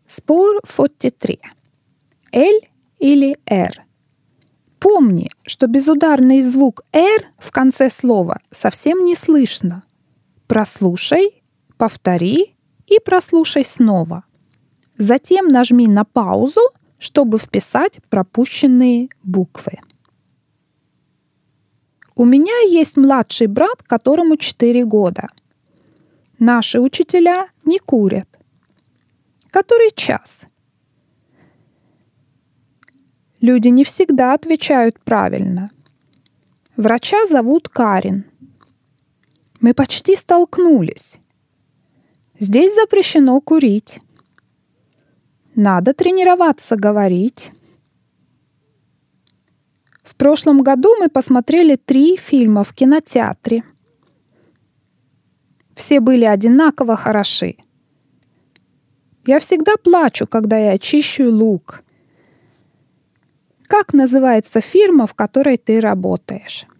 Spor 43. L или R. Помни, что безударный звук R в конце слова совсем не слышно. Прослушай, повтори и прослушай снова. Затем нажми на паузу, чтобы вписать пропущенные буквы. У меня есть младший брат, которому 4 года. Наши учителя не курят. Который час? Люди не всегда отвечают правильно. Врача зовут Карин. Мы почти столкнулись. Здесь запрещено курить. Надо тренироваться говорить. В прошлом году мы посмотрели 3 фильма в кинотеатре. Все были одинаково хороши. Я всегда плачу, когда я чищу лук. Как называется фирма, в которой ты работаешь?